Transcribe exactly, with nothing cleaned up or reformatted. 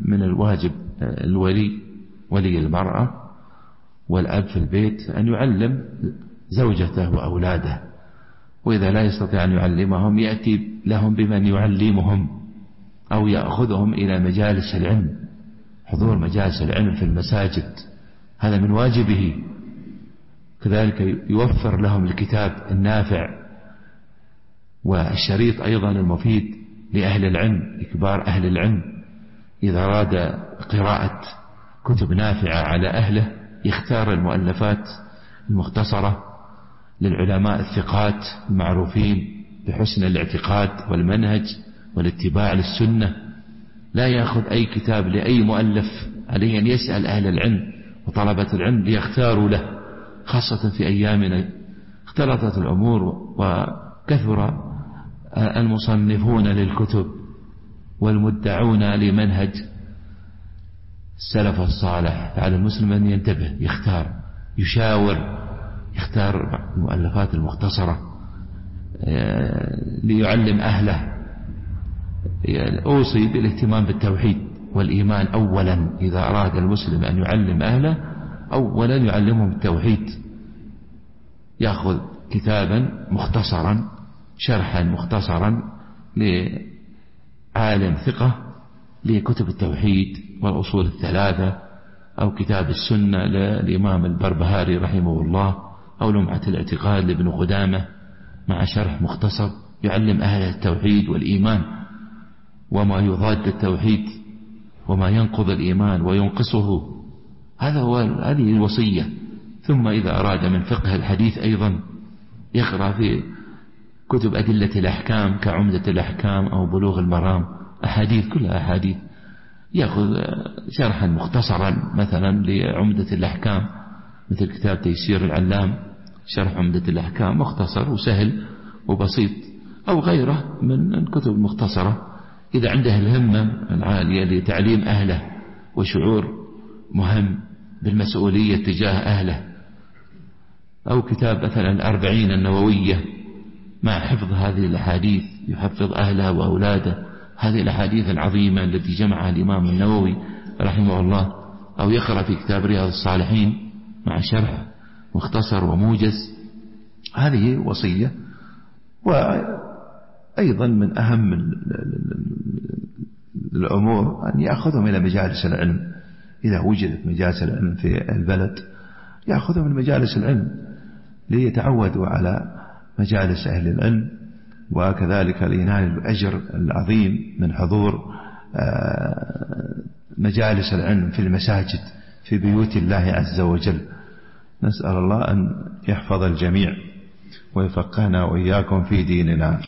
من الواجب الولي ولي المرأة والأب في البيت أن يعلم زوجته وأولاده، وإذا لا يستطيع أن يعلمهم يأتي لهم بمن يعلمهم أو يأخذهم إلى مجالس العلم، حضور مجالس العلم في المساجد هذا من واجبه. كذلك يوفر لهم الكتاب النافع والشريط أيضا المفيد لأهل العلم لكبار أهل العلم، إذا أراد قراءة كتب نافعة على أهله يختار المؤلفات المختصرة للعلماء الثقات المعروفين بحسن الاعتقاد والمنهج والاتباع للسنة، لا يأخذ أي كتاب لأي مؤلف، عليه أن يسأل أهل العلم وطلبة العلم ليختاروا له، خاصة في أيامنا اختلطت الأمور وكثر المصنفون للكتب والمدعون لمنهج السلف الصالح. فعلى المسلم أن ينتبه يختار يشاور يختار المؤلفات المختصرة ليعلم أهله. أوصي بالاهتمام بالتوحيد والإيمان أولا، إذا أراد المسلم أن يعلم أهله أولا يعلمهم التوحيد، يأخذ كتابا مختصرا شرحا مختصرا لعالم ثقة لكتب التوحيد والأصول الثلاثة، أو كتاب السنة للإمام البربهاري رحمه الله، أو لمعة الاعتقاد لابن قدامة مع شرح مختصر يعلم أهل التوحيد والإيمان وما يضاد التوحيد وما ينقض الإيمان وينقصه. هذا هو هذه الوصية. ثم إذا أراد من فقه الحديث أيضا يقرأ في كتب أدلة الأحكام كعمدة الأحكام أو بلوغ المرام، أحاديث كلها أحاديث، يأخذ شرحا مختصرا مثلا لعمدة الأحكام مثل كتاب تيسير العلام، شرح عمدة الأحكام مختصر وسهل وبسيط، أو غيره من الكتب المختصرة إذا عنده الهمة العالية لتعليم أهله وشعور مهم بالمسؤولية تجاه أهله، أو كتاب مثلا الأربعين النووية مع حفظ هذه الأحاديث يحفظ أهله وأولاده هذه الأحاديث العظيمة التي جمعها الإمام النووي رحمه الله، أو يقرأ في كتاب رياض الصالحين مع شرح مختصر وموجز. هذه وصية. وأيضا من أهم الأمور أن يأخذهم إلى مجالس العلم، إذا وجدت مجالس العلم في البلد يأخذهم من مجالس العلم ليتعودوا على مجالس أهل العلم، وكذلك لينال الأجر العظيم من حضور مجالس العلم في المساجد في بيوت الله عز وجل. نسأل الله أن يحفظ الجميع ويفقهنا وإياكم في ديننا.